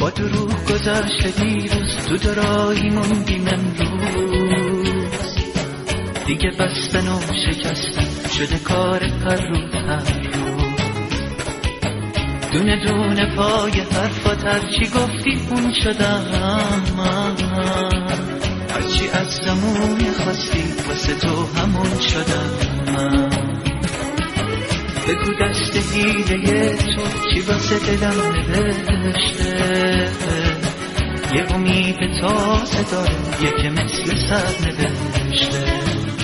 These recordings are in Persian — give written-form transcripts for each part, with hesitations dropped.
با دروغ گذشته دیروز، تو دراهی موندیم امروز. دیگه بستن و شکستن شده کار هر روز هر روز. دونه دونه پای حرفات هرچی گفتی اون شدم من، هرچی از زمون خواستی واسه تو همون شدم من. بگو دست حیله تو چی واسه دلم نوشته، یه امید تازه داره یکی مثل سر نوشته.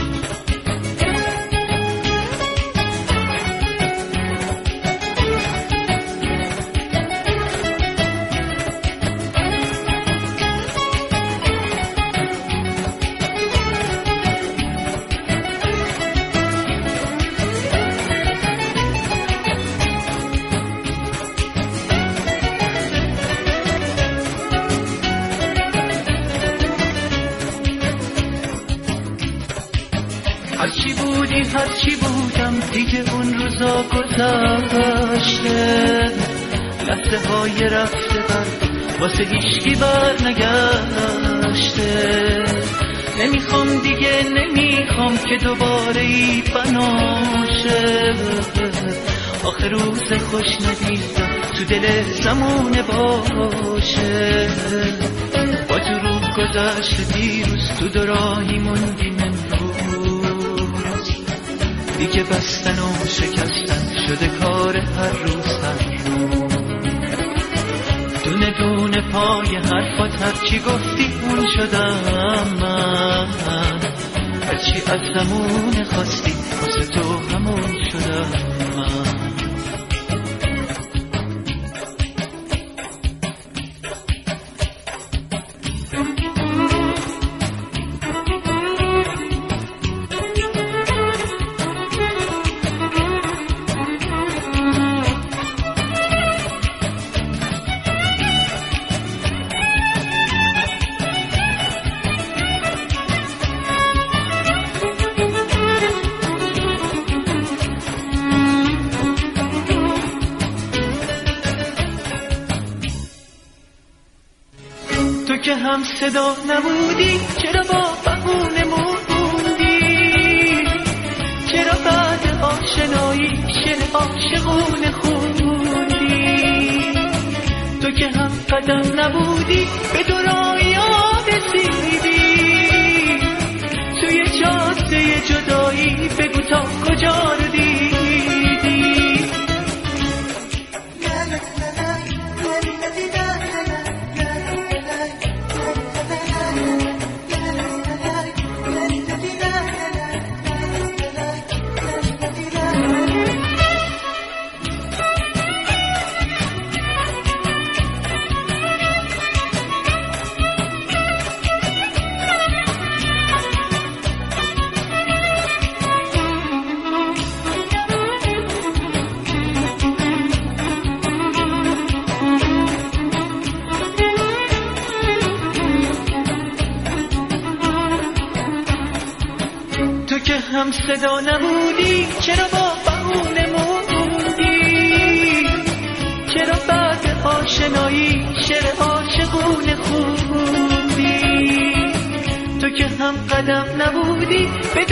هرچی بودم دیگه اون روزا گذشته، لحظه های رفته بر واسه هیچکی بر نگشته. نمیخوام دیگه نمیخوام که دوباره ای بناشه، آخر روز خوش ندیدم تو دل زمونه باشه. با دروغ گذشته دیروز، تو دراهی موندیم امروز. دیگه بستن و شکستن شده کار هر روز هر روز. دونه دونه پای حرفات هرچی گفتی اون شدم من، هرچی از زمون خواستی واسه تو همون شدم من. که هم صدا نبودی چرا با بهونه موندی، چرا بعد آشنایی شعر عاشقونه خوندی. تو که هم قدم نبودی به دورایی رسیدی، توی جاده جدایی بگو تا کجا رو دیدی. هم صدا نبودی چرا با بهونه موندی، چرا بعد آشنایی شعر عاشقونه خوندی. تو که هم قدم نبودی به